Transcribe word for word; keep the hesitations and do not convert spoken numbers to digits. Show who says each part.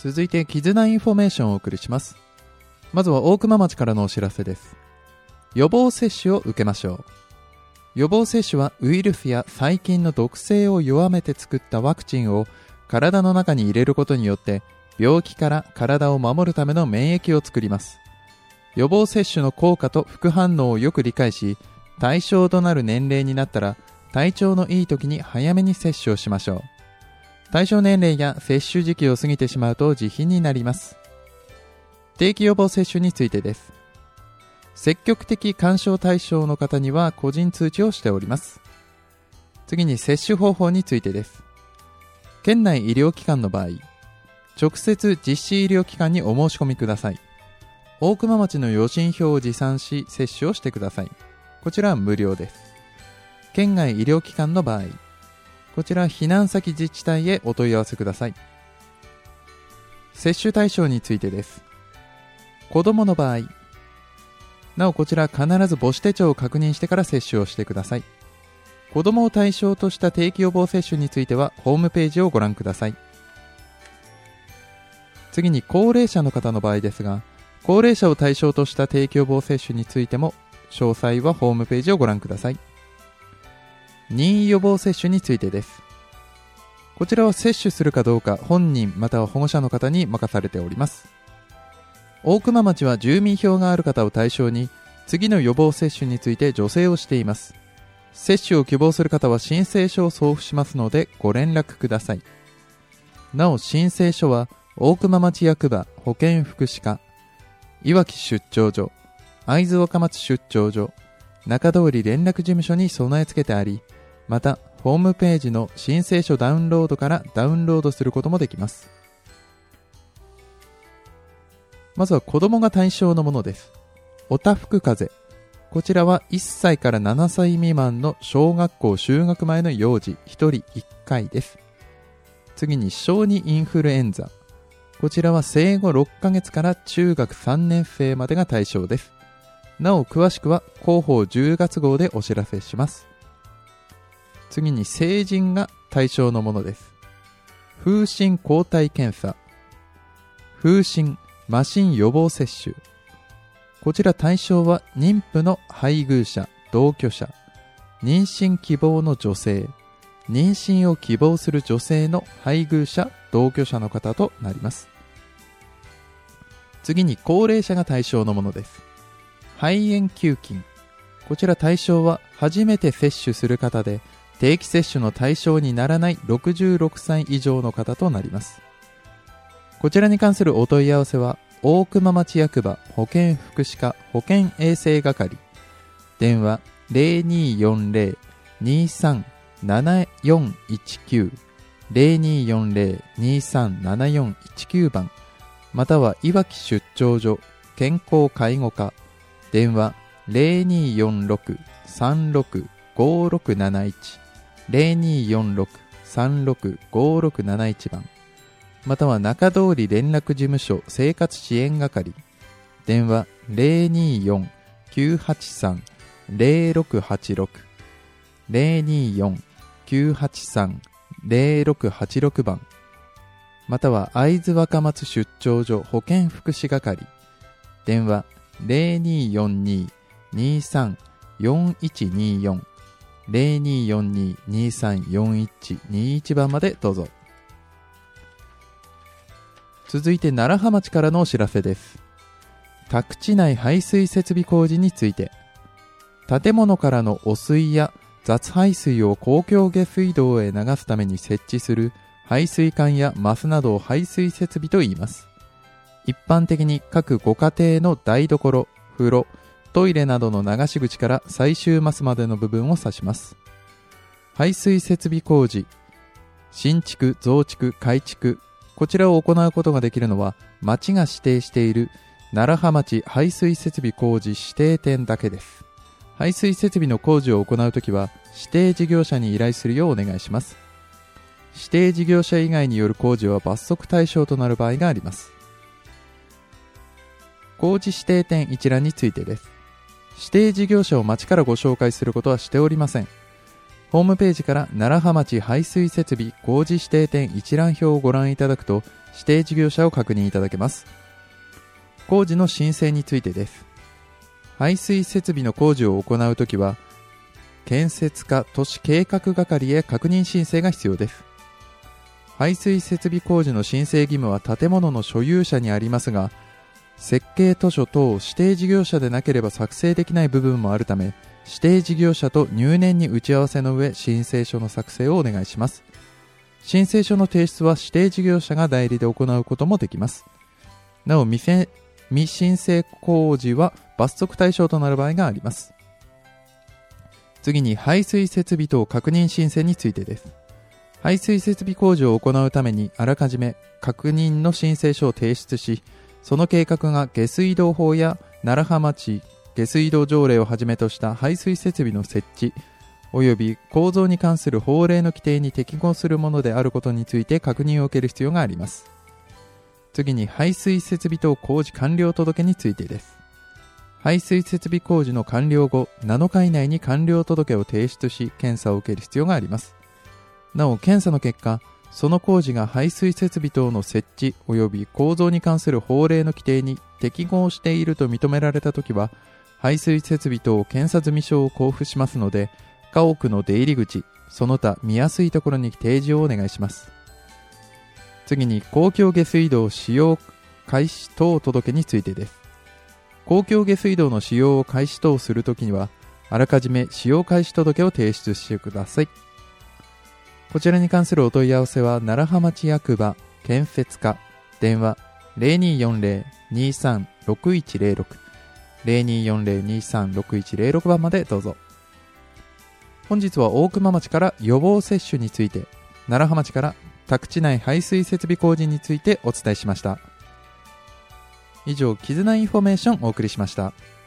Speaker 1: 続いて絆インフォメーションをお送りします。まずは大熊町からのお知らせです。予防接種を受けましょう。予防接種はウイルスや細菌の毒性を弱めて作ったワクチンを体の中に入れることによって病気から体を守るための免疫を作ります。予防接種の効果と副反応をよく理解し、対象となる年齢になったら体調のいい時に早めに接種をしましょう。対象年齢や接種時期を過ぎてしまうと自費になります。定期予防接種についてです。積極的勧奨対象の方には個人通知をしております。次に接種方法についてです。県内医療機関の場合、直接実施医療機関にお申し込みください。大熊町の予診票を持参し接種をしてください。こちらは無料です。県外医療機関の場合、こちら避難先自治体へお問い合わせください。接種対象についてです。子どもの場合、なおこちら必ず母子手帳を確認してから接種をしてください。子どもを対象とした定期予防接種についてはホームページをご覧ください。次に高齢者の方の場合ですが、高齢者を対象とした定期予防接種についても詳細はホームページをご覧ください。任意予防接種についてです。こちらは接種するかどうか本人または保護者の方に任されております。大熊町は住民票がある方を対象に次の予防接種について助成をしています。接種を希望する方は申請書を送付しますのでご連絡ください。なお申請書は大熊町役場保健福祉課、いわき出張所、会津若松出張所、中通り連絡事務所に備え付けてあり、またホームページの申請書ダウンロードからダウンロードすることもできます。まずは子供が対象のものです。おたふく風邪、こちらはいっさいからななさい未満の小学校就学前の幼児ひとりいっかいです。次に小児インフルエンザ、こちらは生後ろっかげつから中学さんねん生までが対象です。なお詳しくは広報じゅうがつ号でお知らせします。次に成人が対象のものです。風疹抗体検査、風疹麻疹予防接種、こちら対象は妊婦の配偶者、同居者、妊娠希望の女性、妊娠を希望する女性の配偶者、同居者の方となります。次に高齢者が対象のものです。肺炎球菌、こちら対象は初めて接種する方で定期接種の対象にならないろくじゅうろくさい以上の方となります。こちらに関するお問い合わせは大熊町役場保健福祉課保健衛生係、電話 ゼロにーよんゼロ にーさんななよんいちきゅう ゼロにーよんゼロ にーさんななよんいちきゅう 番、またはいわき出張所健康介護課、電話 ゼロにーよんろく さんろく ごろくなないち ゼロにーよんろく さんろく ごろくなないち 番、または中通り連絡事務所生活支援係、電話 ゼロにーよん きゅうはちさん ゼロろくはちろく ゼロにーよん きゅうはちさん ゼロろくはちろく 番、または会津若松出張所保健福祉係、電話 ゼロにーよんに にーさん よんいちにーよん ゼロにーよんに にーさん よんいちにいち 番までどうぞ。続いて楢葉町からのお知らせです。宅地内排水設備工事について、建物からの汚水や雑排水を公共下水道へ流すために設置する排水管やマスなどを排水設備と言います。一般的に各ご家庭の台所、風呂、トイレなどの流し口から最終マスまでの部分を指します。排水設備工事、新築、増築、改築、こちらを行うことができるのは町が指定している楢葉町排水設備工事指定店だけです。排水設備の工事を行うときは指定事業者に依頼するようお願いします。指定事業者以外による工事は罰則対象となる場合があります。工事指定店一覧についてです。指定事業者を町からご紹介することはしておりません。 ホームページから楢葉町排水設備工事指定店一覧表をご覧いただくと、指定事業者を確認いただけます。工事の申請についてです。排水設備の工事を行うときは、建設課都市計画係へ確認申請が必要です。排水設備工事の申請義務は建物の所有者にありますが、設計図書等指定事業者でなければ作成できない部分もあるため、指定事業者と入念に打ち合わせの上、申請書の作成をお願いします。申請書の提出は指定事業者が代理で行うこともできます。なお、未せ未申請工事は罰則対象となる場合があります。次に排水設備等確認申請についてです。排水設備工事を行うためにあらかじめ確認の申請書を提出し、その計画が下水道法や楢葉町下水道条例をはじめとした排水設備の設置及び構造に関する法令の規定に適合するものであることについて確認を受ける必要があります。次に排水設備等工事完了届についてです。排水設備工事の完了後なのか以内に完了届を提出し、検査を受ける必要があります。なお、検査の結果、その工事が排水設備等の設置及び構造に関する法令の規定に適合していると認められたときは、排水設備等検査済証を交付しますので、家屋の出入り口、その他見やすいところに提示をお願いします。次に公共下水道使用開始等届についてです。公共下水道の使用を開始等するときには、あらかじめ使用開始届を提出してください。こちらに関するお問い合わせは楢葉町役場建設課、電話 ゼロにーよんゼロ にーさん ろくいちゼロろく ゼロにーよんゼロ にーさん ろくいちゼロろく 番までどうぞ。本日は大熊町から予防接種について、楢葉町から宅地内排水設備工事についてお伝えしました。以上、絆インフォメーションをお送りしました。